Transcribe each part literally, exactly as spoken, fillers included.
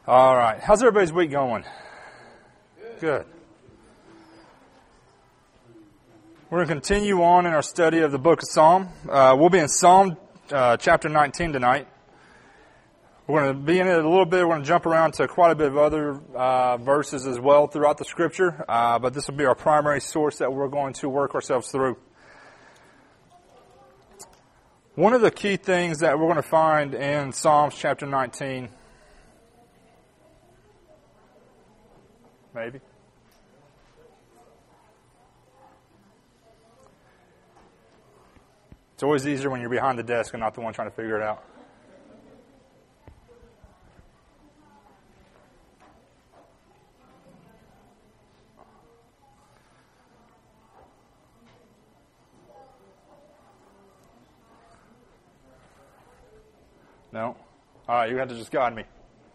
All right. How's everybody's week going? Good. We're going to continue on in our study of the book of Psalm. Uh, we'll be in Psalm uh, chapter nineteen tonight. We're going to be in it a little bit. We're going to jump around to quite a bit of other uh, verses as well throughout the Scripture. Uh, but this will be our primary source that we're going to work ourselves through. One of the key things that we're going to find in Psalms chapter nineteen, maybe, it's always easier when you're behind the desk and not the one trying to figure it out. No? All right, you have to just guide me.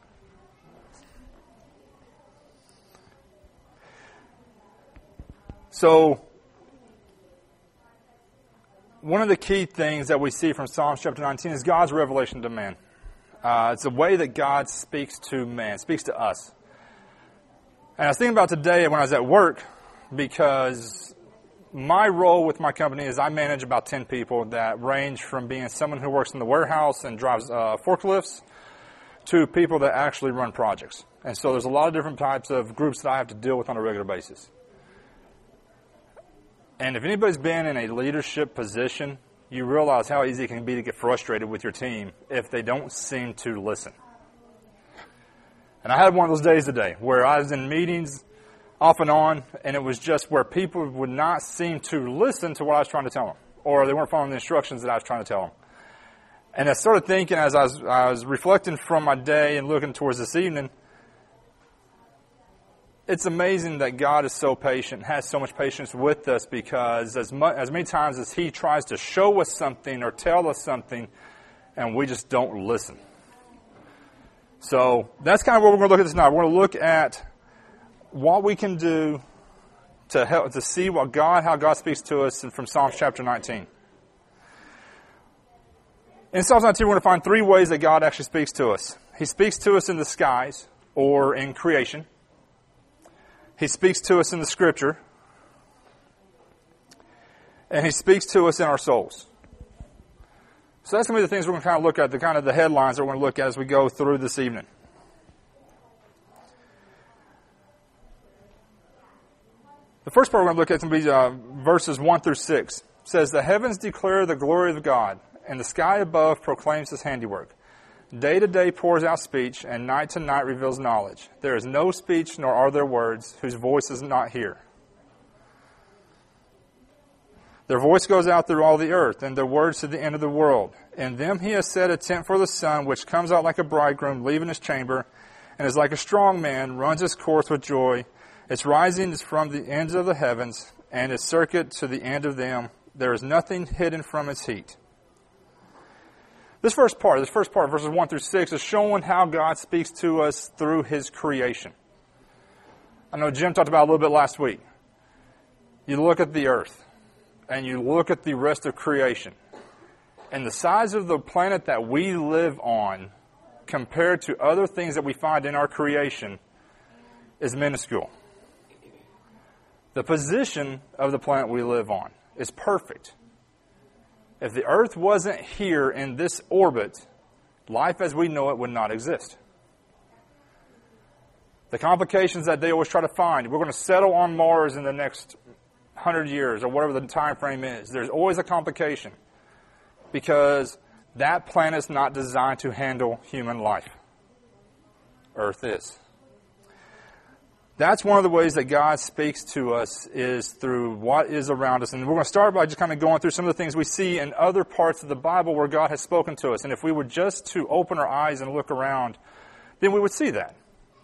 So, one of the key things that we see from Psalms chapter nineteen is God's revelation to man. Uh, it's the way that God speaks to man, speaks to us. And I was thinking about today when I was at work, because my role with my company is I manage about ten people that range from being someone who works in the warehouse and drives uh, forklifts to people that actually run projects. And so there's a lot of different types of groups that I have to deal with on a regular basis. And if anybody's been in a leadership position, you realize how easy it can be to get frustrated with your team if they don't seem to listen. And I had one of those days today where I was in meetings off and on, and it was just where people would not seem to listen to what I was trying to tell them, or they weren't following the instructions that I was trying to tell them. And I started thinking as I was, I was reflecting from my day and looking towards this evening, it's amazing that God is so patient, has so much patience with us, because as, much, as many times as He tries to show us something or tell us something, and we just don't listen. So that's kind of what we're going to look at this now. We're going to look at what we can do to help to see what God, how God speaks to us from Psalms chapter nineteen. In Psalms nineteen, we're going to find three ways that God actually speaks to us. He speaks to us in the skies, or in creation. He speaks to us in the Scripture. And He speaks to us in our souls. So that's going to be the things we're going to kind of look at, the kind of the headlines that we're going to look at as we go through this evening. The first part we're going to look at is going to be uh, verses one through six. It says, "The heavens declare the glory of God, and the sky above proclaims His handiwork. Day to day pours out speech, and night to night reveals knowledge. There is no speech, nor are there words, whose voice is not heard. Their voice goes out through all the earth, and their words to the end of the world. In them He has set a tent for the sun, which comes out like a bridegroom leaving his chamber, and is like a strong man, runs his course with joy. Its rising is from the ends of the heavens, and its circuit to the end of them. There is nothing hidden from its heat." This first part, this first part, verses one through six, is showing how God speaks to us through His creation. I know Jim talked about it a little bit last week. You look at the earth, and you look at the rest of creation, and the size of the planet that we live on compared to other things that we find in our creation is minuscule. The position of the planet we live on is perfect. If the earth wasn't here in this orbit, life as we know it would not exist. The complications that they always try to find, we're going to settle on Mars in the next hundred years or whatever the time frame is. There's always a complication because that planet is not designed to handle human life. Earth is. That's one of the ways that God speaks to us, is through what is around us. And we're going to start by just kind of going through some of the things we see in other parts of the Bible where God has spoken to us. And if we were just to open our eyes and look around, then we would see that.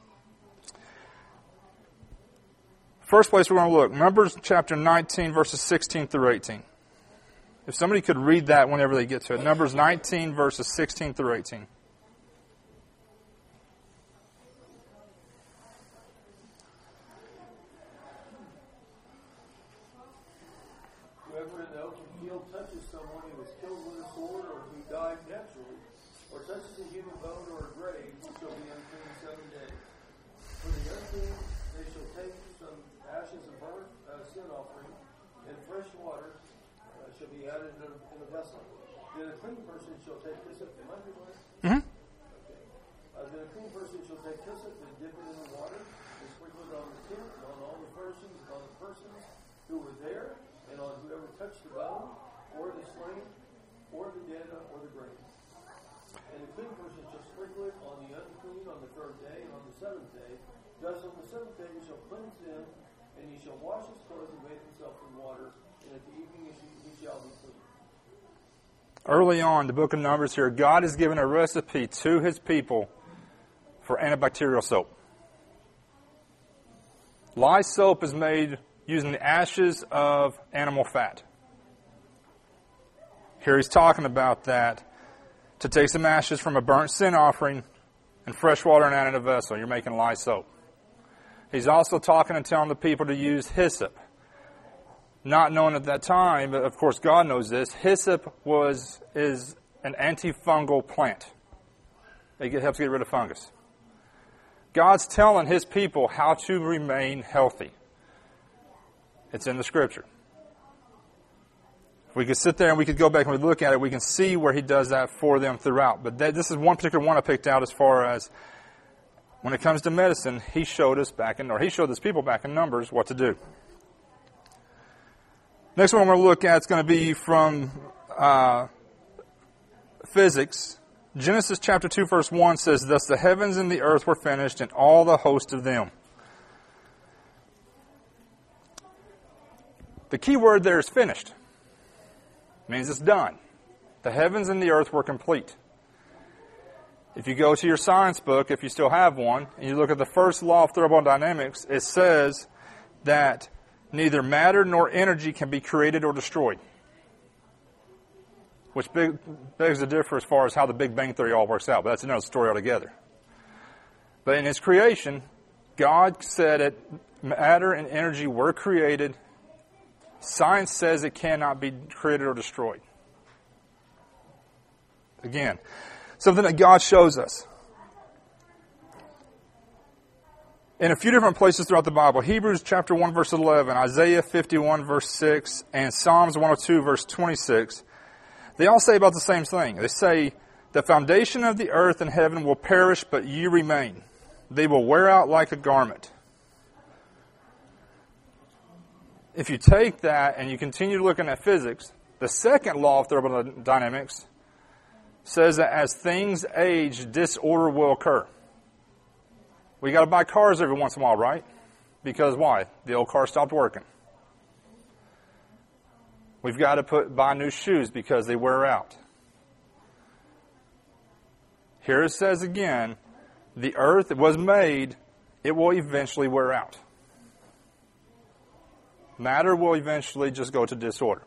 First place we're going to look, Numbers chapter nineteen, verses sixteen through eighteen. If somebody could read that whenever they get to it. Numbers nineteen, verses sixteen through eighteen. Touches a human bone or a grave, shall be unclean seven days. For the unclean, they shall take some ashes of burnt uh, sin offering, and fresh water uh, shall be added in a, in a vessel. Then a clean person shall take hyssop. Am I good with it? Mm-hmm. Okay. Uh, then a clean person shall take hyssop and dip it in the water and sprinkle it on the tent and on all the persons, and on the persons who were there, and on whoever touched the bone, or the slain, or the dead, or the grave. And the clean person shall sprinkle it on the unclean on the third day, and on the seventh day. Thus on the seventh day he shall cleanse them, and he shall wash his clothes and bathe himself in water, and at the evening he shall be clean. Early on, the book of Numbers here, God has given a recipe to his people for antibacterial soap. Lye soap is made using the ashes of animal fat. Here he's talking about that, to take some ashes from a burnt sin offering and fresh water and add in a vessel. You're making lye soap. He's also talking and telling the people to use hyssop. Not knowing at that time, but of course God knows this, hyssop was is an antifungal plant. It helps get rid of fungus. God's telling his people how to remain healthy. It's in the scripture. If we could sit there and we could go back and we look at it, we can see where he does that for them throughout. But that, this is one particular one I picked out as far as when it comes to medicine, he showed us back in, or he showed his people back in Numbers what to do. Next one I'm going to look at is going to be from uh, physics. Genesis chapter two verse one says, "Thus the heavens and the earth were finished, and all the host of them." The key word there is finished. It means it's done. The heavens and the earth were complete. If you go to your science book, if you still have one, and you look at the first law of thermodynamics, it says that neither matter nor energy can be created or destroyed. Which big, begs the differ as far as how the Big Bang Theory all works out, but that's another story altogether. But in his creation, God said that matter and energy were created. Science says it cannot be created or destroyed. Again, something that God shows us. In a few different places throughout the Bible, Hebrews chapter one verse eleven, Isaiah fifty-one verse six, and Psalms one oh two verse twenty-six, they all say about the same thing. They say, "The foundation of the earth and heaven will perish, but you remain. They will wear out like a garment." If you take that and you continue looking at physics, the second law of thermodynamics says that as things age, disorder will occur. We got to buy cars every once in a while, right? Because why? The old car stopped working. We've got to put buy new shoes because they wear out. Here it says again, the earth was made, it will eventually wear out. Matter will eventually just go to disorder.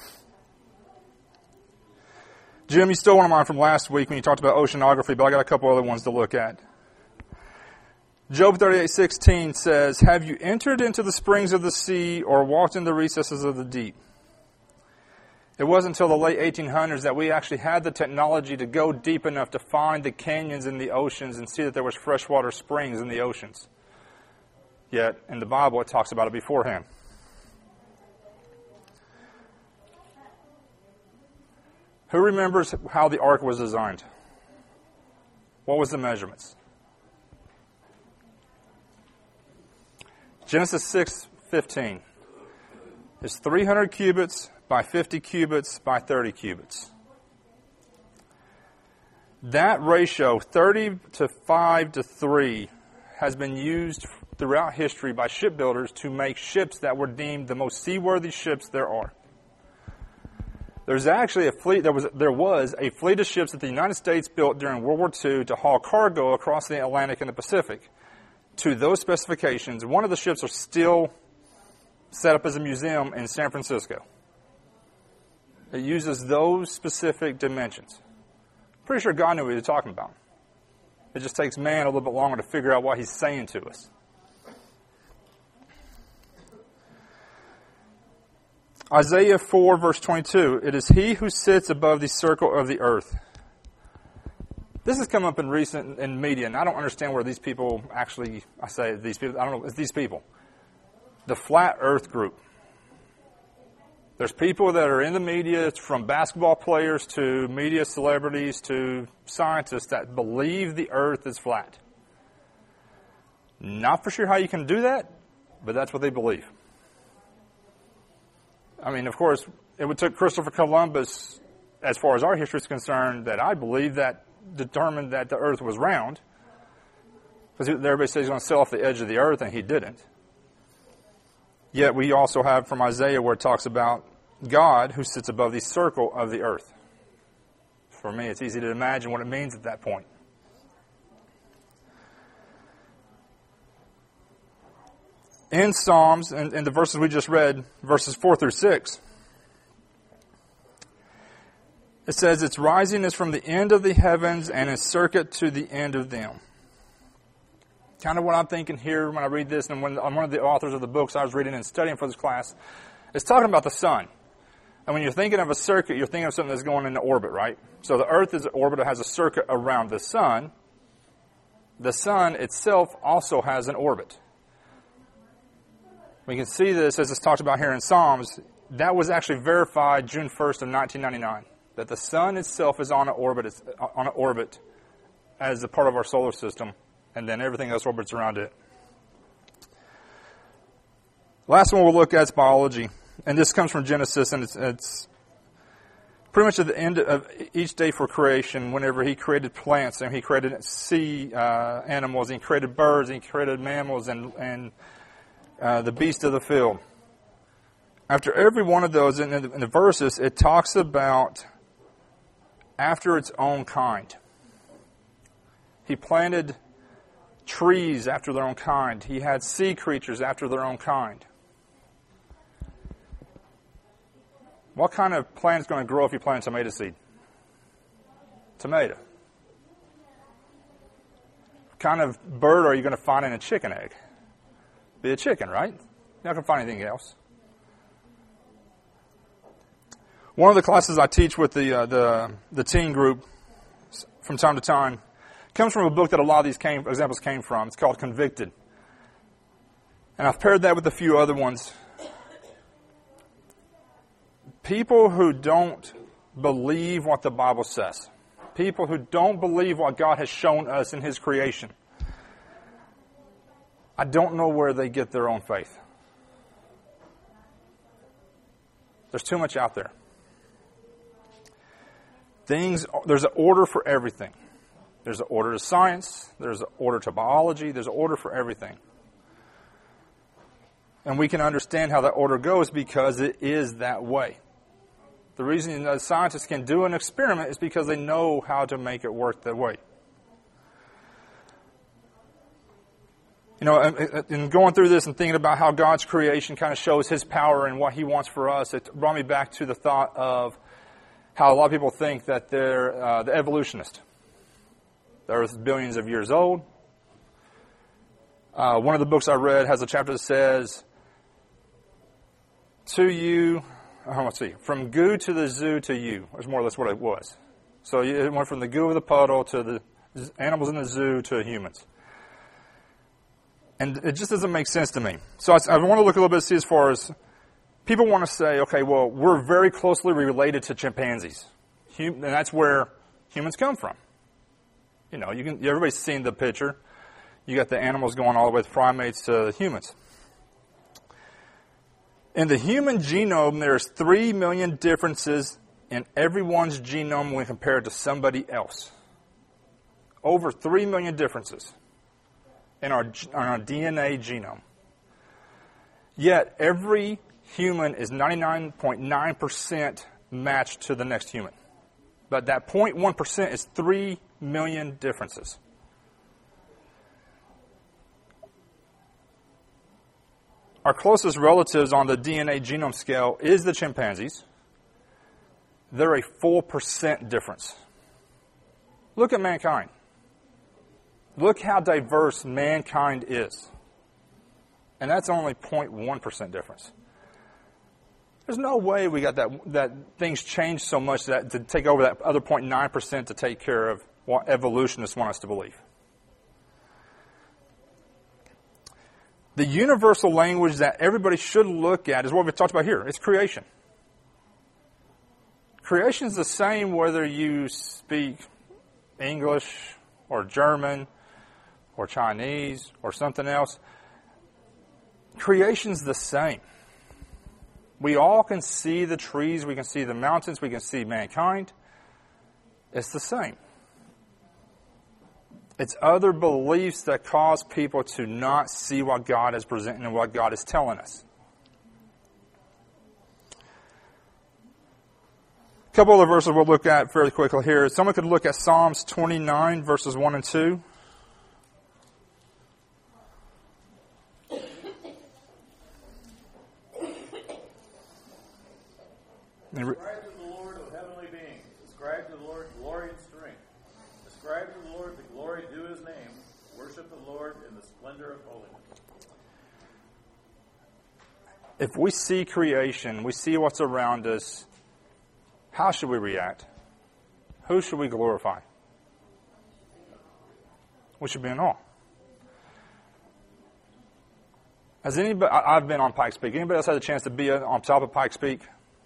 Jim, you stole one of mine from last week when you talked about oceanography, but I got a couple other ones to look at. Job thirty-eight sixteen says, "Have you entered into the springs of the sea or walked in the recesses of the deep?" It wasn't until the late eighteen hundreds that we actually had the technology to go deep enough to find the canyons in the oceans and see that there was freshwater springs in the oceans. Yet, in the Bible, it talks about it beforehand. Who remembers how the ark was designed? What was the measurements? Genesis six fifteen. It's three hundred cubits by fifty cubits by thirty cubits. That ratio, thirty to five to three, has been used throughout history by shipbuilders to make ships that were deemed the most seaworthy ships there are. There's actually a fleet, there was, there was a fleet of ships that the United States built during World War Two to haul cargo across the Atlantic and the Pacific. To those specifications, one of the ships are still set up as a museum in San Francisco. It uses those specific dimensions. Pretty sure God knew what he was talking about. It just takes man a little bit longer to figure out what he's saying to us. Isaiah four verse twenty-two, "It is he who sits above the circle of the earth." This has come up in recent in media, and I don't understand where these people actually, I say these people, I don't know, it's these people. The Flat Earth group. There's people that are in the media, from basketball players to media celebrities to scientists, that believe the earth is flat. Not for sure how you can do that, but that's what they believe. I mean, of course, it took Christopher Columbus, as far as our history is concerned, that I believe that determined that the earth was round. Because everybody says he's going to sail off the edge of the earth, and he didn't. Yet we also have from Isaiah where it talks about God who sits above the circle of the earth. For me, it's easy to imagine what it means at that point. In Psalms, and in, in the verses we just read, verses four through six, it says, its rising is from the end of the heavens and its circuit to the end of them. Kind of what I'm thinking here when I read this, and when I'm one of the authors of the books I was reading and studying for this class, it's talking about the sun. And when you're thinking of a circuit, you're thinking of something that's going into orbit, right? So the earth is an orbit that has a circuit around the sun. The sun itself also has an orbit. We can see this as it's talked about here in Psalms. That was actually verified June first of nineteen ninety-nine. That the sun itself is on an orbit, on an orbit as a part of our solar system, and then everything else orbits around it. Last one we'll look at is biology, and this comes from Genesis, and it's, it's pretty much at the end of each day for creation. Whenever He created plants, and He created sea uh, animals, and He created birds, and He created mammals, and and uh, the beasts of the field. After every one of those, in the, in the verses, it talks about after its own kind. He planted trees after their own kind. He had sea creatures after their own kind. What kind of plant is going to grow if you plant a tomato seed? Tomato. What kind of bird are you going to find in a chicken egg? Be a chicken, right? You're not going to find anything else. One of the classes I teach with the uh, the the teen group from time to time comes from a book that a lot of these came, examples came from. It's called Convicted. And I've paired that with a few other ones. People who don't believe what the Bible says. People who don't believe what God has shown us in His creation. I don't know where they get their own faith. There's too much out there. Things, there's an order for everything. There's an order to science. There's an order to biology. There's an order for everything. And we can understand how that order goes because it is that way. The reason that scientists can do an experiment is because they know how to make it work that way. You know, in going through this and thinking about how God's creation kind of shows His power and what He wants for us, it brought me back to the thought of how a lot of people think that they're uh, the evolutionist. The Earth is billions of years old. Uh, one of the books I read has a chapter that says, to you, oh, let's see, from goo to the zoo to you. That's more or less what it was. So it went from the goo of the puddle to the animals in the zoo to humans. And it just doesn't make sense to me. So I, I want to look a little bit, see as far as people want to say, okay, well, we're very closely related to chimpanzees. Hum, and that's where humans come from. You know, you can, everybody's seen the picture. You got the animals going all the way with primates to humans. In the human genome, there's three million differences in everyone's genome when compared to somebody else. Over three million differences in our, in our D N A genome. Yet, every human is ninety-nine point nine percent matched to the next human. But that zero point one percent is three million differences. Our closest relatives on the D N A genome scale is the chimpanzees. They're a full percent difference. Look at mankind. Look how diverse mankind is. And that's only zero point one percent difference. There's no way we got that that things change so much that to take over that other zero point nine percent to take care of what evolutionists want us to believe. The universal language that everybody should look at is what we've talked about here. It's creation. Creation is the same whether you speak English or German or Chinese or something else. Creation's the same. We all can see the trees, we can see the mountains, we can see mankind. It's the same. It's other beliefs that cause people to not see what God is presenting and what God is telling us. A couple other verses we'll look at fairly quickly here. Someone could look at Psalms twenty-nine, verses one and two. Ascribe to the Lord, O heavenly beings. Ascribe to the Lord glory and strength. Ascribe to the Lord the glory due his name. Worship the Lord in the splendor of holiness. If we see creation, we see what's around us, how should we react? Who should we glorify? We should be in awe. Has anybody, I've been on Pikes Peak. Anybody else had a chance to be on top of Pikes Peak?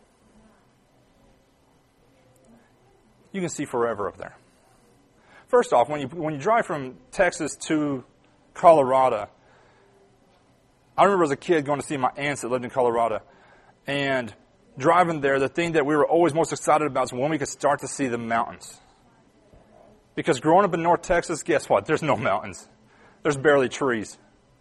You can see forever up there. First off, when you when you drive from Texas to Colorado, I remember as a kid going to see my aunts that lived in Colorado, and driving there, the thing that we were always most excited about is when we could start to see the mountains. Because growing up in North Texas, guess what? There's no mountains. There's barely trees.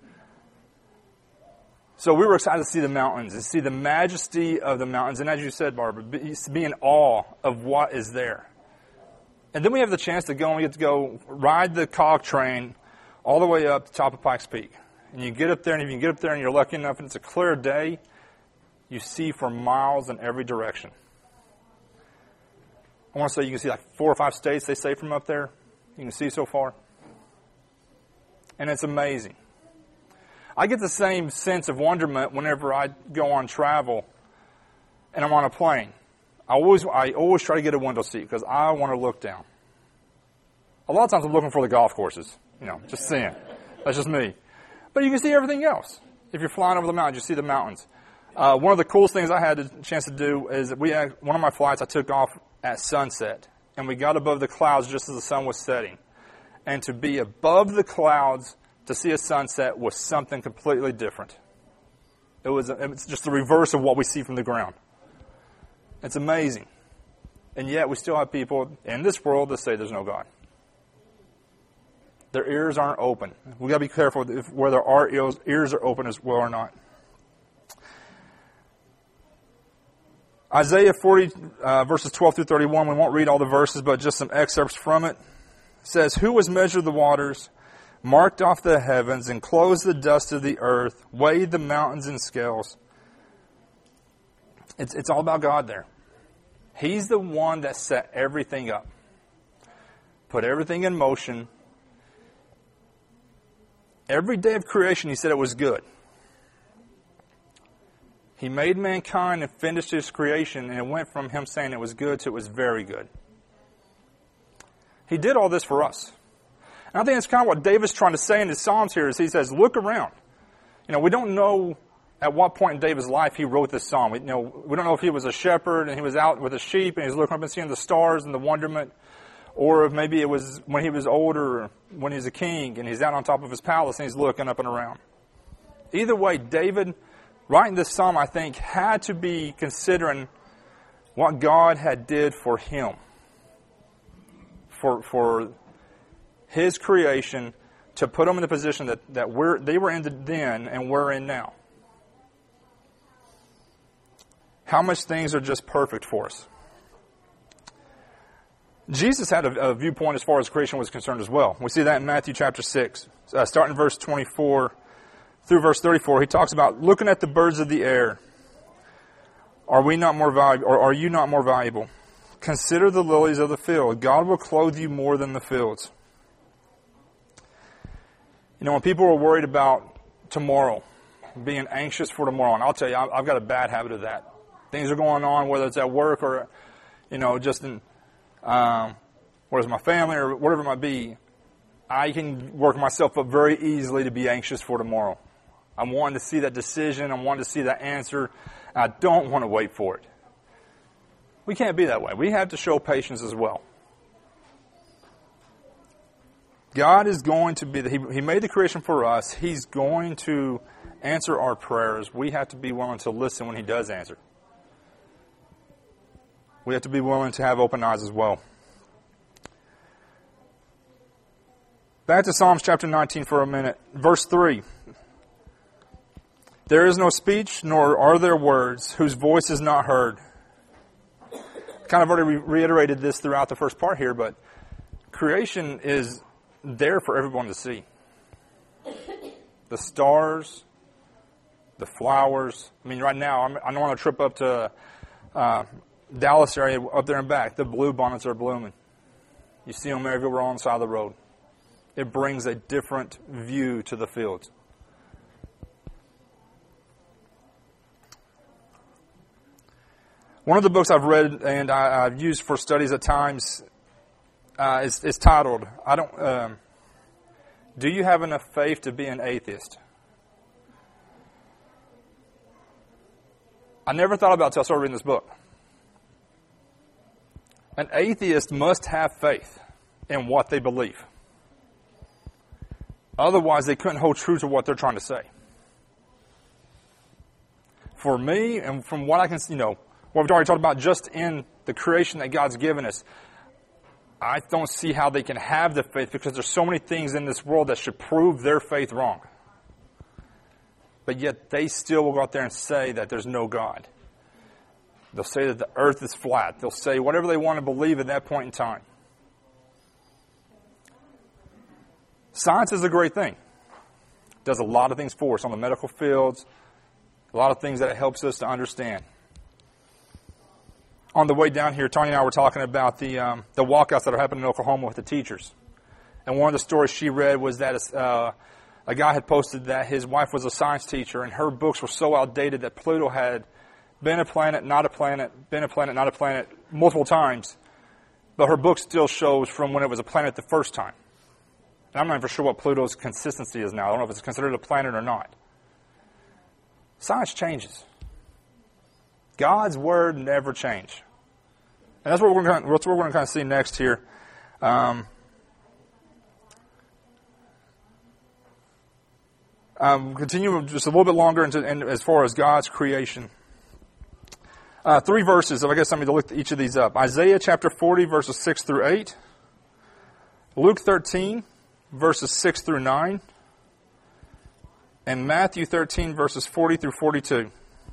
So we were excited to see the mountains and see the majesty of the mountains. And as you said, Barbara, be, be in awe of what is there. And then we have the chance to go and we get to go ride the cog train all the way up to the top of Pikes Peak. And you get up there, and if you get up there and you're lucky enough and it's a clear day, you see for miles in every direction. I want to say you can see like four or five states, they say, from up there. You can see so far. And it's amazing. I get the same sense of wonderment whenever I go on travel and I'm on a plane. I always I always try to get a window seat because I want to look down. A lot of times I'm looking for the golf courses, you know, just seeing. That's just me. But you can see everything else. If you're flying over the mountains, you see the mountains. Uh, one of the coolest things I had a chance to do is that we had, one of my flights I took off at sunset, and we got above the clouds just as the sun was setting. And to be above the clouds to see a sunset was something completely different. It was, it was just the reverse of what we see from the ground. It's amazing. And yet we still have people in this world that say there's no God. Their ears aren't open. We've got to be careful if, whether our ears, ears are open as well or not. Isaiah forty, uh, verses twelve through thirty-one, we won't read all the verses, but just some excerpts from it. It says, "Who has measured the waters, marked off the heavens, and closed the dust of the earth, weighed the mountains in scales?" It's, it's all about God there. He's the one that set everything up, put everything in motion. Every day of creation, He said it was good. He made mankind and finished His creation, and it went from Him saying it was good to it was very good. He did all this for us. And I think that's kind of what David's trying to say in his Psalms here is he says, look around. You know, we don't know at what point in David's life he wrote this psalm. We, you know, we don't know if he was a shepherd and he was out with his sheep and he was looking up and seeing the stars and the wonderment, or if maybe it was when he was older, when he was a king and he's out on top of his palace and he's looking up and around. Either way, David, writing this psalm, I think, had to be considering what God had did for him, for for His creation, to put him in the position that, that we're they were in then and we're in now. How much things are just perfect for us. Jesus had a, a viewpoint as far as creation was concerned as well. We see that in Matthew chapter six. Uh, starting in verse twenty-four through verse thirty-four, He talks about looking at the birds of the air. Are we not more valuable, or are you not more valuable? Consider the lilies of the field. God will clothe you more than the fields. You know, when people are worried about tomorrow, being anxious for tomorrow, and I'll tell you, I've got a bad habit of that. Things are going on, whether it's at work or, you know, just in, um, whereas my family or whatever it might be, I can work myself up very easily to be anxious for tomorrow. I'm wanting to see that decision. I'm wanting to see that answer. I don't want to wait for it. We can't be that way. We have to show patience as well. God is going to be, he, he made the creation for us. He's going to answer our prayers. We have to be willing to listen when He does answer. We have to be willing to have open eyes as well. Back to Psalms chapter nineteen for a minute. Verse three. There is no speech, nor are there words, whose voice is not heard. Kind of already reiterated this throughout the first part here, but creation is there for everyone to see. The stars, the flowers. I mean, right now, I'm, I'm on a trip up to uh, Dallas area, up there and back. The bluebonnets are blooming. You see them everywhere on the side of the road. It brings a different view to the fields. One of the books I've read and I, I've used for studies at times uh, is, is titled, "I don't. Um, Do you have enough faith to be an atheist?" I never thought about it until I started reading this book. An atheist must have faith in what they believe. Otherwise, they couldn't hold true to what they're trying to say. For me, and from what I can, you know, what we've already talked about just in the creation that God's given us, I don't see how they can have the faith because there's so many things in this world that should prove their faith wrong. But yet they still will go out there and say that there's no God. They'll say that the earth is flat. They'll say whatever they want to believe at that point in time. Science is a great thing. It does a lot of things for us on the medical fields, a lot of things that it helps us to understand. On the way down here, Tanya and I were talking about the um, the walkouts that are happening in Oklahoma with the teachers. And one of the stories she read was that uh, a guy had posted that his wife was a science teacher, and her books were so outdated that Pluto had been a planet, not a planet, been a planet, not a planet, multiple times. But her book still shows from when it was a planet the first time. And I'm not even sure what Pluto's consistency is now. I don't know if it's considered a planet or not. Science changes. God's Word never changes. And that's what we're going to, that's what we're going to kind of see next here. Um, um, continue just a little bit longer into, in, as far as God's creation. Uh, three verses. I guess I need to look each of these up. Isaiah chapter forty, verses six through eight. Luke thirteen, verses six through nine. And Matthew thirteen, verses forty through forty-two.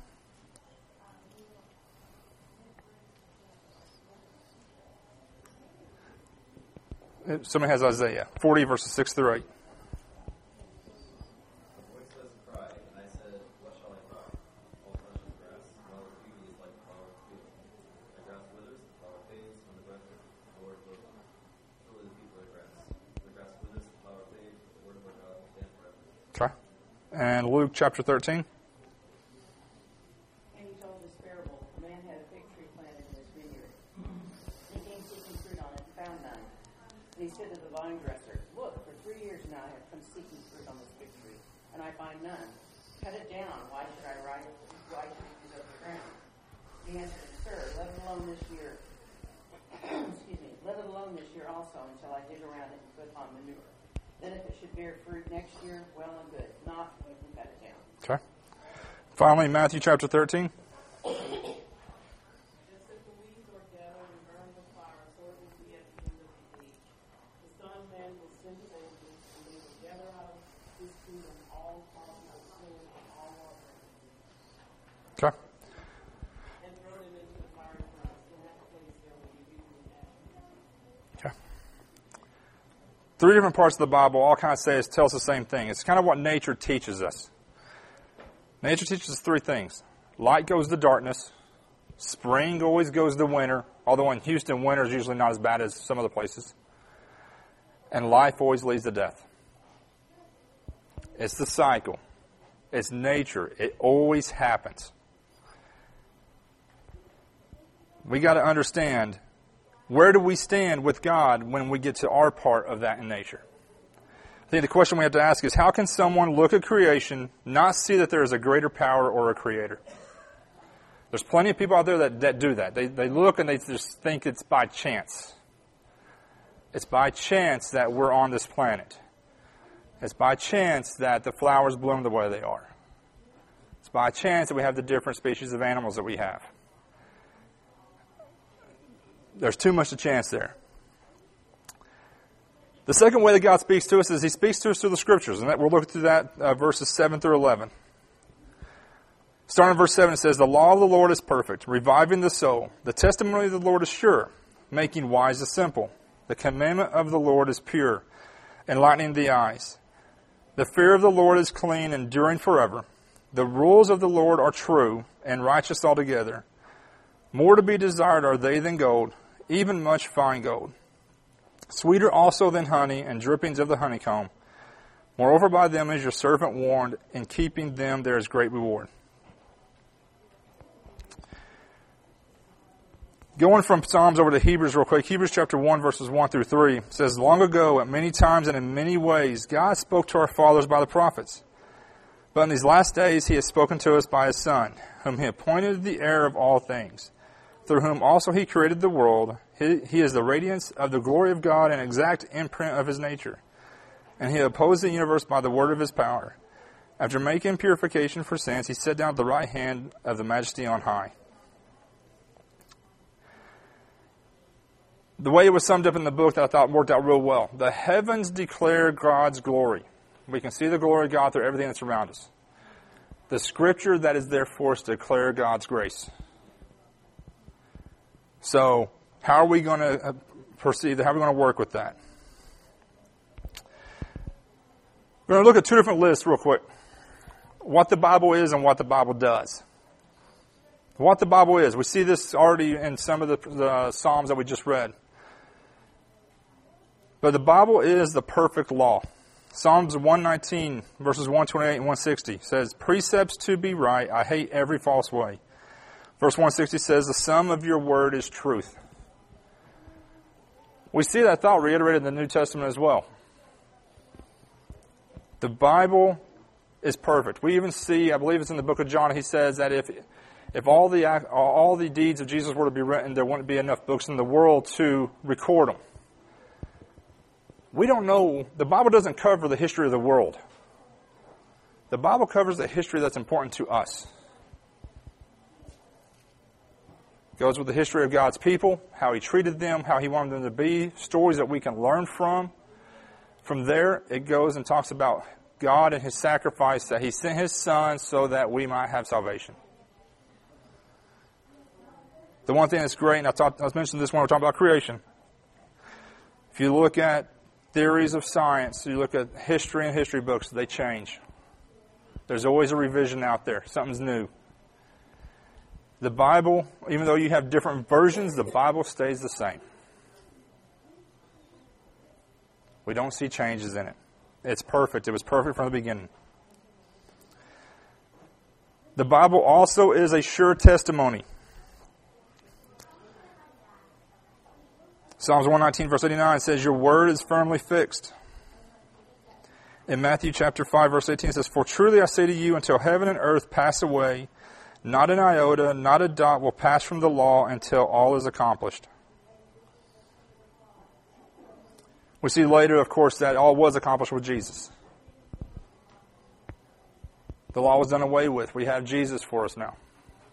Somebody has Isaiah forty, verses six through eight. Okay. And Luke chapter thirteen. And he told this parable. A man had a fig tree planted in his vineyard. He came seeking fruit on it and found none. And he said to the vine dresser, "Look, for three years now I have come seeking fruit on this fig tree, and I find none. Cut it down. Why should I ride it? Why should it use up the ground?" He answered, "Sir, let it alone this year. Excuse me. Let it alone this year also until I dig around it and put on manure. Then if it should bear fruit next year, well and good. If not, we can cut it down." Okay. Finally, Matthew chapter thirteen. Just as the weeds are gathered and burned with fire, so it will be at the end of the age. The Son of Man will send his angels, and they will gather out of his kingdom all causes of sin and all lawbreakers, Okay. and throw them into the fiery furnace. In that place there will be weeping and gnashing. Okay. Three different parts of the Bible all kind of say tell us the same thing. It's kind of what nature teaches us. Nature teaches us three things. Light goes to darkness. Spring always goes to winter, although in Houston, winter is usually not as bad as some other places. And life always leads to death. It's the cycle. It's nature. It always happens. We got to understand Where do we stand with God when we get to our part of that in nature? I think the question we have to ask is, how can someone look at creation, not see that there is a greater power or a creator? There's plenty of people out there that, that do that. They, they look and they just think it's by chance. It's by chance that we're on this planet. It's by chance that the flowers bloom the way they are. It's by chance that we have the different species of animals that we have. There's too much of a chance there. The second way that God speaks to us is He speaks to us through the Scriptures. And that, we'll look through that, uh, verses seven through eleven. Starting in verse seven, it says, "The law of the Lord is perfect, reviving the soul. The testimony of the Lord is sure, making wise the simple. The commandment of the Lord is pure, enlightening the eyes. The fear of the Lord is clean, enduring forever. The rules of the Lord are true and righteous altogether. More to be desired are they than gold, even much fine gold. Sweeter also than honey and drippings of the honeycomb. Moreover, by them is your servant warned. In keeping them there is great reward." Going from Psalms over to Hebrews real quick, Hebrews chapter one, verses one through three says, "Long ago, at many times and in many ways, God spoke to our fathers by the prophets. But in these last days He has spoken to us by His Son, whom He appointed the heir of all things, through whom also He created the world. He, he is the radiance of the glory of God and exact imprint of His nature. And He opposed the universe by the word of His power. After making purification for sins, He sat down at the right hand of the Majesty on high." The way it was summed up in the book that I thought worked out real well. The heavens declare God's glory. We can see the glory of God through everything that's around us. The Scripture that is there for us to declare God's grace. So, how are we going to proceed? How are we going to work with that? We're going to look at two different lists real quick. What the Bible is and what the Bible does. What the Bible is. We see this already in some of the, the Psalms that we just read. But the Bible is the perfect law. Psalms one nineteen, verses one twenty-eight and one sixty says, "Precepts to be right, I hate every false way." Verse one sixty says, "The sum of your word is truth." We see that thought reiterated in the New Testament as well. The Bible is perfect. We even see, I believe it's in the book of John, he says that if if all the all the deeds of Jesus were to be written, there wouldn't be enough books in the world to record them. We don't know, the Bible doesn't cover the history of the world. The Bible covers the history that's important to us. It goes with the history of God's people, how He treated them, how He wanted them to be, stories that we can learn from. From there, it goes and talks about God and His sacrifice, that He sent His Son so that we might have salvation. The one thing that's great, and I, talked, I was mentioning this when we were talking about creation. If you look at theories of science, you look at history and history books, they change. There's always a revision out there. Something's new. The Bible, even though you have different versions, the Bible stays the same. We don't see changes in it. It's perfect. It was perfect from the beginning. The Bible also is a sure testimony. Psalms one nineteen, verse eighty-nine says, "Your word is firmly fixed." In Matthew chapter five, verse eighteen, it says, "For truly I say to you, until heaven and earth pass away, not an iota, not a dot will pass from the law until all is accomplished." We see later, of course, that all was accomplished with Jesus. The law was done away with. We have Jesus for us now.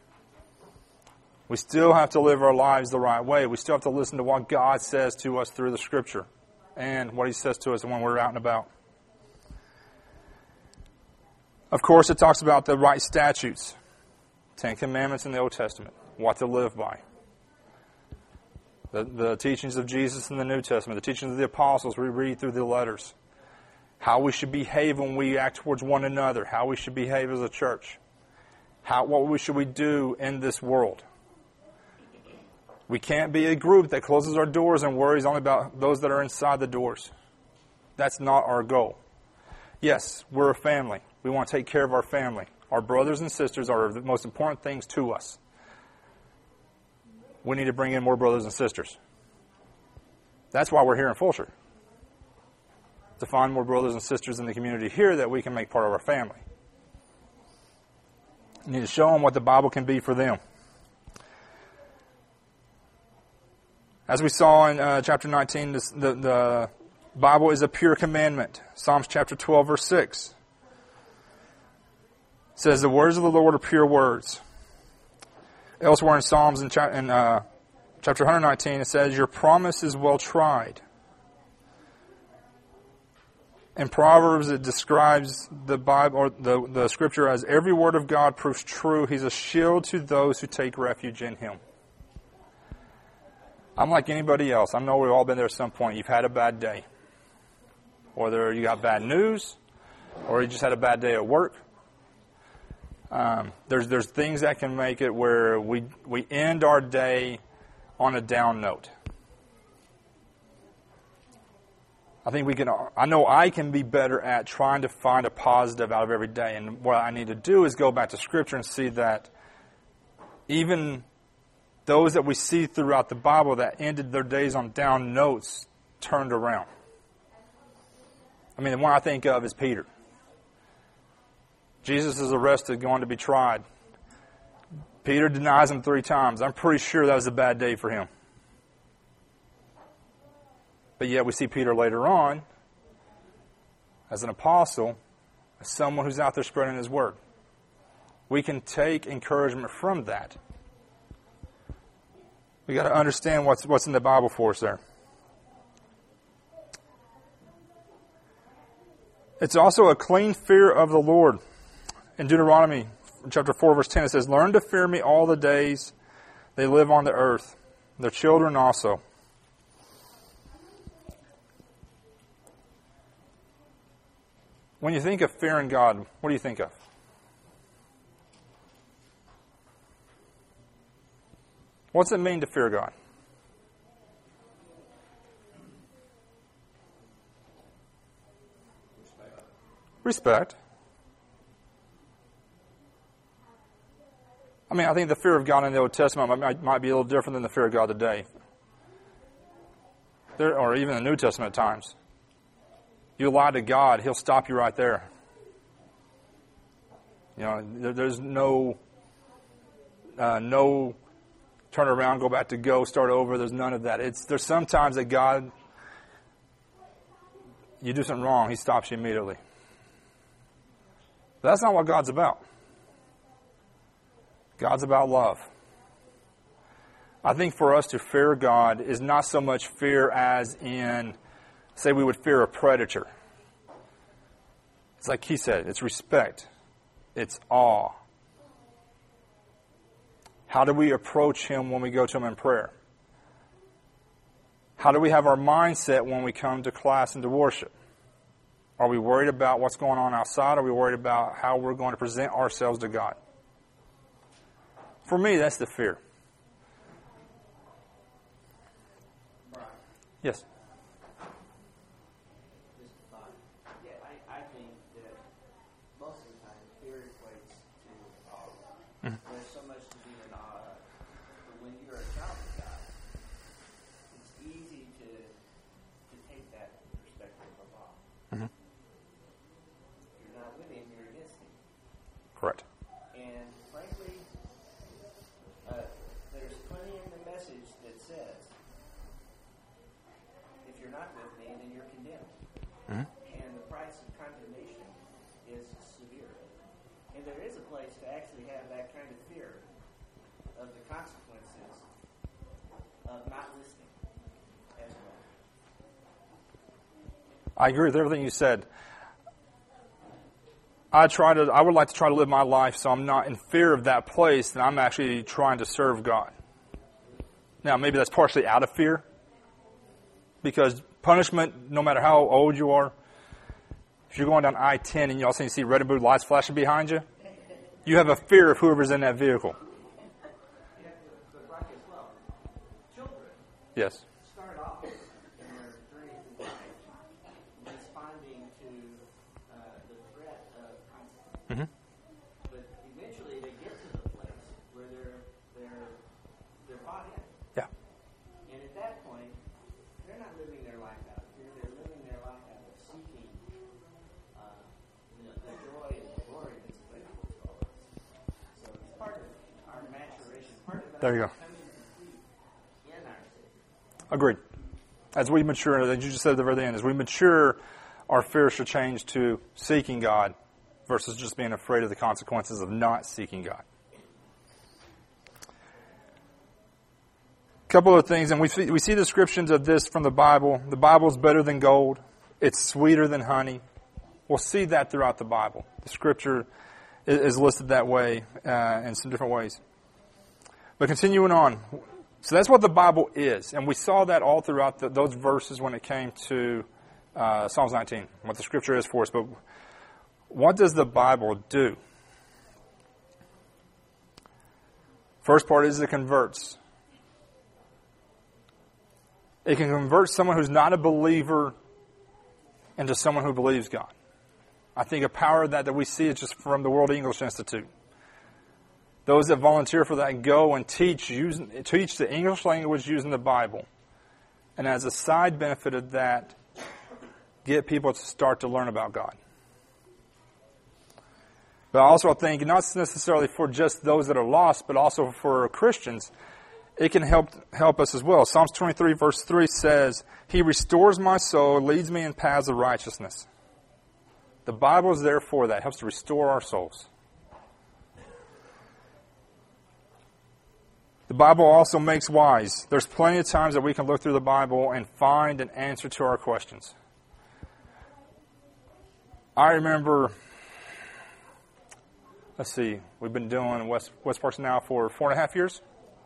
We still have to live our lives the right way. We still have to listen to what God says to us through the Scripture and what He says to us when we're out and about. Of course, it talks about the right statutes. Ten Commandments in the Old Testament. What to live by. The, the teachings of Jesus in the New Testament. The teachings of the apostles we read through the letters. How we should behave when we act towards one another. How we should behave as a church. How, what we should we do in this world. We can't be a group that closes our doors and worries only about those that are inside the doors. That's not our goal. Yes, we're a family. We want to take care of our family. Our brothers and sisters are the most important things to us. We need to bring in more brothers and sisters. That's why we're here in Fulshear. To find more brothers and sisters in the community here that we can make part of our family. We need to show them what the Bible can be for them. As we saw in uh, chapter nineteen, this, the, the Bible is a pure commandment. Psalms chapter twelve, verse six says, the words of the Lord are pure words. Elsewhere in Psalms, in, cha- in uh, chapter one nineteen, it says, your promise is well tried. In Proverbs, it describes the Bible or the, the Scripture as every word of God proves true. He's a shield to those who take refuge in Him. I'm like anybody else. I know we've all been there at some point. You've had a bad day. Whether you got bad news or you just had a bad day at work. Um, there's there's things that can make it where we we end our day on a down note. I think we can, I know I can be better at trying to find a positive out of every day. And what I need to do is go back to Scripture and see that even those that we see throughout the Bible that ended their days on down notes turned around. I mean, the one I think of is Peter. Jesus is arrested, going to be tried. Peter denies him three times. I'm pretty sure that was a bad day for him. But yet we see Peter later on as an apostle, as someone who's out there spreading His word. We can take encouragement from that. We got to understand what's what's in the Bible for us there. It's also a clean fear of the Lord. In Deuteronomy chapter four, verse ten, it says, learn to fear me all the days they live on the earth, their children also. When you think of fearing God, what do you think of? What's it mean to fear God? Respect. I mean, I think the fear of God in the Old Testament might, might be a little different than the fear of God today. There, or even the New Testament at times. You lie to God, He'll stop you right there. You know, there, there's no, uh, no turn around, go back to go, start over. There's none of that. It's there's sometimes that God, you do something wrong, He stops you immediately. But that's not what God's about. God's about love. I think for us to fear God is not so much fear as in, say we would fear a predator. It's like he said, it's respect. It's awe. How do we approach Him when we go to Him in prayer? How do we have our mindset when we come to class and to worship? Are we worried about what's going on outside? Are we worried about how we're going to present ourselves to God? For me, that's the fear. Yes? Just a thought. Yeah, I, I think that most of the time fear equates to awe. Mm-hmm. There's so much to be in awe of. But when you're a child of God, it's easy to to take that perspective of awe. Mm-hmm. You're not with Him, you're against Him. Correct. And frankly, uh, there's plenty in the message that says, if you're not with me, then you're condemned. Mm-hmm. And the price of condemnation is severe. And there is a place to actually have that kind of fear of the consequences of not listening as well. I agree with everything you said. I try to. I would like to try to live my life so I'm not in fear of that place, that I'm actually trying to serve God. Now, maybe that's partially out of fear, because punishment, no matter how old you are, if you're going down I ten and you all of a sudden see red and blue lights flashing behind you, you have a fear of whoever's in that vehicle. Yeah, but like as well, children Yes. start off in their journey through life responding to uh, the threat of consequence. Mm-hmm. But eventually they get to the place where they're they're they're bought in. Yeah. And at that point, they're not living There you go. come into in our city. Agreed. As we mature, as you just said at the very end, as we mature, our fear should change to seeking God versus just being afraid of the consequences of not seeking God. A couple of things, and we see, we see descriptions of this from the Bible. The Bible is better than gold. It's sweeter than honey. We'll see that throughout the Bible. The Scripture is listed that way uh, in some different ways. But continuing on, so that's what the Bible is, and we saw that all throughout the, those verses when it came to uh, Psalms nineteen, what the Scripture is for us. But what does the Bible do? First part is it converts. It can convert someone who's not a believer into someone who believes God. I think a power of that that we see is just from the World English Institute. Those that volunteer for that go and teach using, teach the English language using the Bible. And as a side benefit of that, get people to start to learn about God. But I also think, not necessarily for just those that are lost, but also for Christians, it can help help us as well. Psalms twenty-three verse three says, He restores my soul, leads me in paths of righteousness. The Bible is there for that. It helps to restore our souls. The Bible also makes wise. There's plenty of times that we can look through the Bible and find an answer to our questions. I remember, let's see, we've been doing West, West Parks now for four and a half years.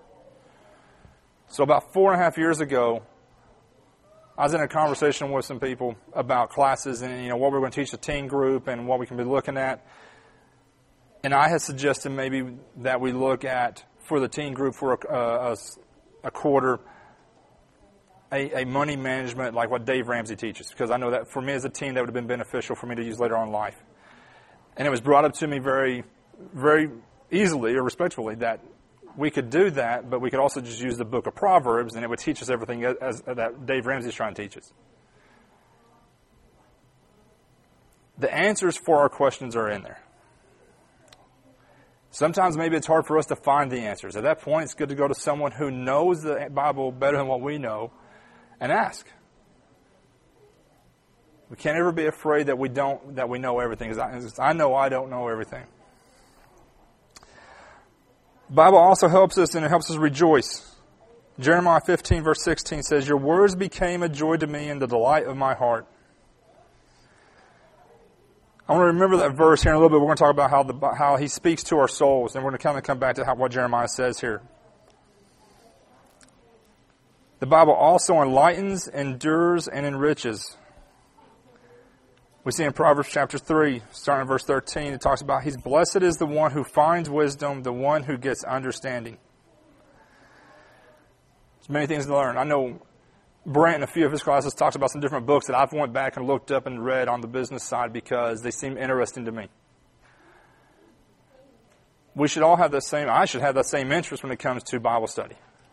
So about four and a half years ago, I was in a conversation with some people about classes and, you know, what we're going to teach the teen group and what we can be looking at. And I had suggested maybe that we look at, for the teen group for a, a, a quarter, a, a money management like what Dave Ramsey teaches. Because I know that for me as a teen, that would have been beneficial for me to use later on in life. And it was brought up to me very, very easily or respectfully that we could do that, but we could also just use the book of Proverbs, and it would teach us everything as, as, that Dave Ramsey is trying to teach us. The answers for our questions are in there. Sometimes maybe it's hard for us to find the answers. At that point, it's good to go to someone who knows the Bible better than what we know and ask. We can't ever be afraid that we don't that we know everything. I, I know I don't know everything. The Bible also helps us, and it helps us rejoice. Jeremiah fifteen, verse sixteen says, Your words became a joy to me and the delight of my heart. I want to remember that verse here in a little bit. We're going to talk about how the how he speaks to our souls, and we're going to kind of come back to how, what Jeremiah says here. The Bible also enlightens, endures, and enriches. We see in Proverbs chapter three, starting in verse thirteen, it talks about, He's blessed is the one who finds wisdom, the one who gets understanding. There's many things to learn. I know Brent in a few of his classes talks about some different books that I've went back and looked up and read on the business side because they seem interesting to me. We should all have the same, I should have that same interest when it comes to Bible study.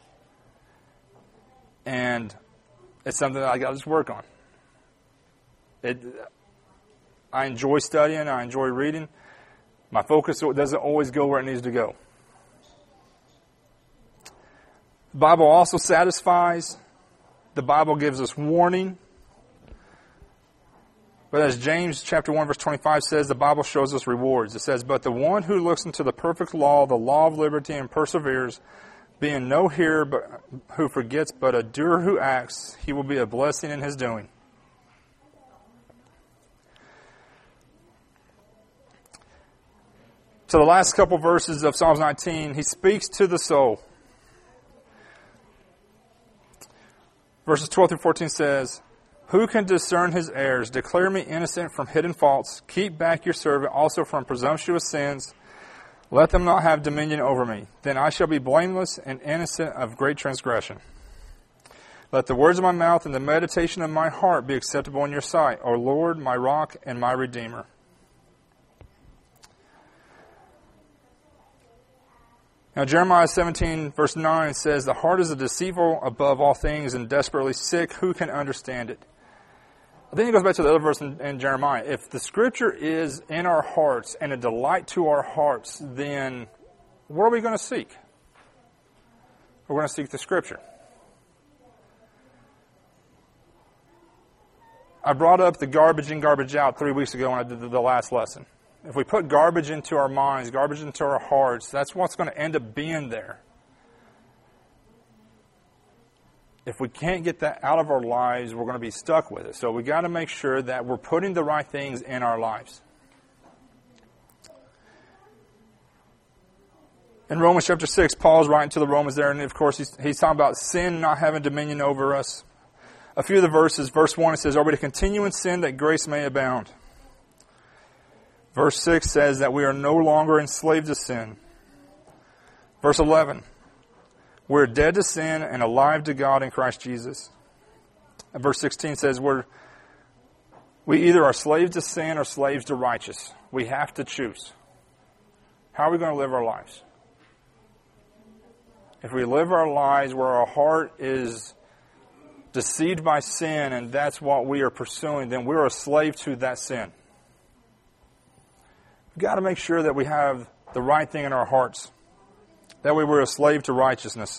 And it's something that I got to just work on. It, I enjoy studying, I enjoy reading. My focus doesn't always go where it needs to go. The Bible also satisfies. The Bible gives us warning. But as James chapter one verse twenty-five says, the Bible shows us rewards. It says, But the one who looks into the perfect law, the law of liberty, and perseveres, being no hearer but who forgets, but a doer who acts, he will be a blessing in his doing. So the last couple verses of Psalms nineteen, he speaks to the soul. Verses twelve through fourteen says, Who can discern his errors? Declare me innocent from hidden faults. Keep back your servant also from presumptuous sins. Let them not have dominion over me. Then I shall be blameless and innocent of great transgression. Let the words of my mouth and the meditation of my heart be acceptable in your sight, O Lord, my rock and my redeemer. Now Jeremiah seventeen verse nine says, The heart is a deceitful above all things and desperately sick. Who can understand it? I think it goes back to the other verse in, in Jeremiah. If the Scripture is in our hearts and a delight to our hearts, then what are we going to seek? We're going to seek the Scripture. I brought up the garbage in, garbage out three weeks ago when I did the last lesson. If we put garbage into our minds, garbage into our hearts, that's what's going to end up being there. If we can't get that out of our lives, we're going to be stuck with it. So we got to make sure that we're putting the right things in our lives. In Romans chapter six, Paul's writing to the Romans there, and of course he's, he's talking about sin not having dominion over us. A few of the verses, verse one, it says, "Are we to continue in sin that grace may abound?" Verse six says that we are no longer enslaved to sin. Verse eleven, we're dead to sin and alive to God in Christ Jesus. And verse sixteen says we're we either are slaves to sin or slaves to righteous. We have to choose. How are we going to live our lives? If we live our lives where our heart is deceived by sin and that's what we are pursuing, then we're a slave to that sin. We've got to make sure that we have the right thing in our hearts. That way we're a slave to righteousness.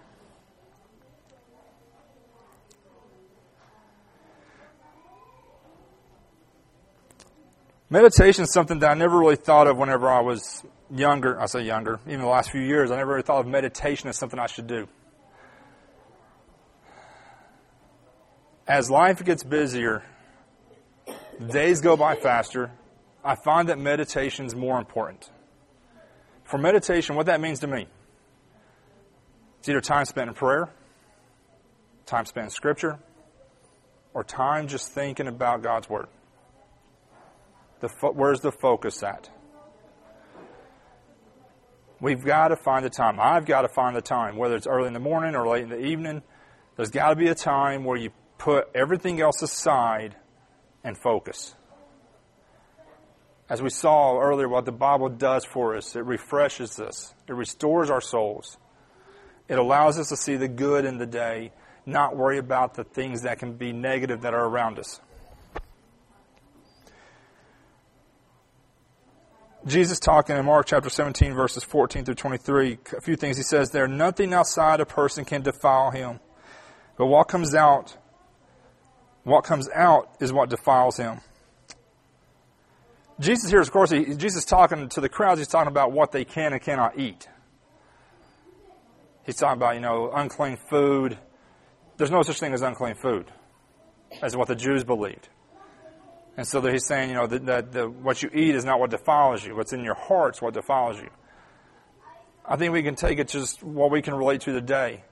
Meditation is something that I never really thought of whenever I was younger. I say younger. Even the last few years, I never really thought of meditation as something I should do. As life gets busier, days go by faster, I find that meditation is more important. For meditation, what that means to me, it's either time spent in prayer, time spent in Scripture, or time just thinking about God's Word. The fo- where's the focus at? We've got to find the time. I've got to find the time, whether it's early in the morning or late in the evening. There's got to be a time where you put everything else aside and focus. As we saw earlier, what the Bible does for us, it refreshes us. It restores our souls. It allows us to see the good in the day, not worry about the things that can be negative that are around us. Jesus talking in Mark chapter seventeen, verses fourteen through twenty-three, a few things he says there. Nothing outside a person can defile him, but what comes out, what comes out is what defiles him. Jesus here, of course, he, Jesus talking to the crowds, he's talking about what they can and cannot eat. He's talking about, you know, unclean food. There's no such thing as unclean food, as what the Jews believed. And so he's saying, you know, that, that the, what you eat is not what defiles you. What's in your heart is what defiles you. I think we can take it just what we can relate to today.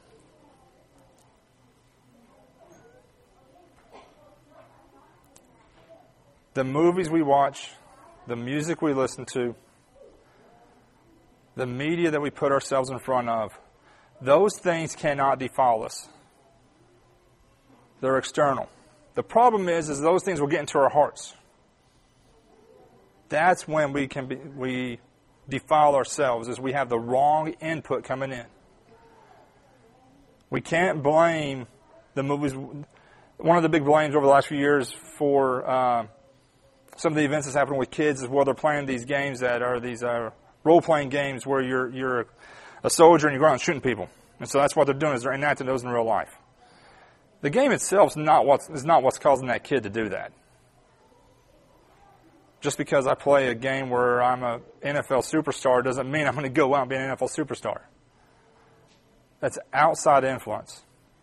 The movies we watch, the music we listen to, the media that we put ourselves in front of, those things cannot defile us. They're external. The problem is, is those things will get into our hearts. That's when we can be, we defile ourselves, is we have the wrong input coming in. We can't blame the movies. One of the big blames over the last few years for uh, some of the events that's happening with kids is where they're playing these games that are these uh, role-playing games where you're you're a soldier and you're going out shooting people. And so that's what they're doing, is they're enacting those in real life. The game itself is not what's, is not what's causing that kid to do that. Just because I play a game where I'm an N F L superstar doesn't mean I'm going to go out and be an N F L superstar. That's outside influence.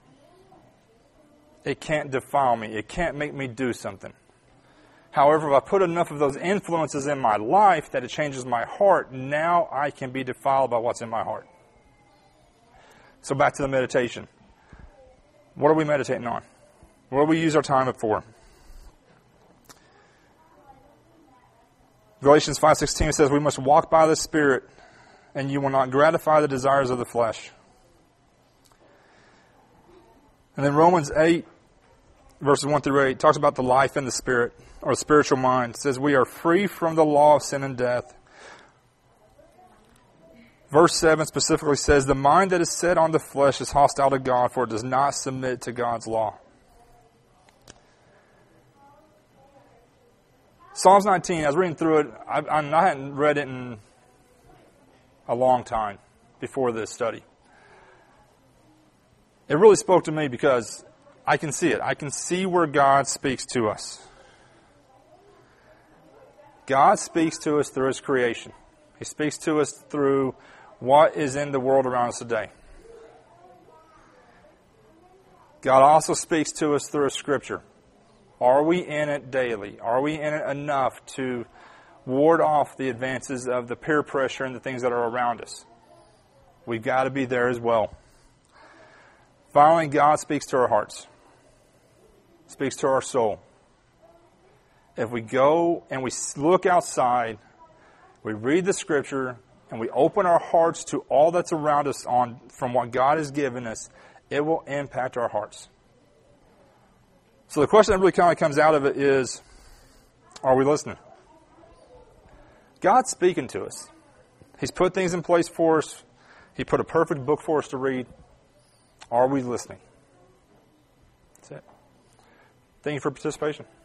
It can't defile me. It can't make me do something. However, if I put enough of those influences in my life that it changes my heart, now I can be defiled by what's in my heart. So back to the meditation. What are we meditating on? What do we use our time for? Galatians five sixteen says we must walk by the Spirit, and you will not gratify the desires of the flesh. And then Romans eight, verses one through eight, talks about the life in the Spirit, or spiritual mind. It says we are free from the law of sin and death. Verse seven specifically says, the mind that is set on the flesh is hostile to God, for it does not submit to God's law. Psalms nineteen, I was reading through it. I, I hadn't read it in a long time before this study. it really spoke to me because I can see it. I can see where God speaks to us. God speaks to us through His creation. He speaks to us through what is in the world around us today. God also speaks to us through Scripture. Are we in it daily? Are we in it enough to ward off the advances of the peer pressure and the things that are around us? We've got to be there as well. Finally, God speaks to our hearts. Speaks to our soul. If we go and we look outside, we read the Scripture, and we open our hearts to all that's around us on from what God has given us, it will impact our hearts. So the question that really kind of comes out of it is, are we listening? God's speaking to us. He's put things in place for us. He put a perfect book for us to read. Are we listening? That's it. Thank you for participation.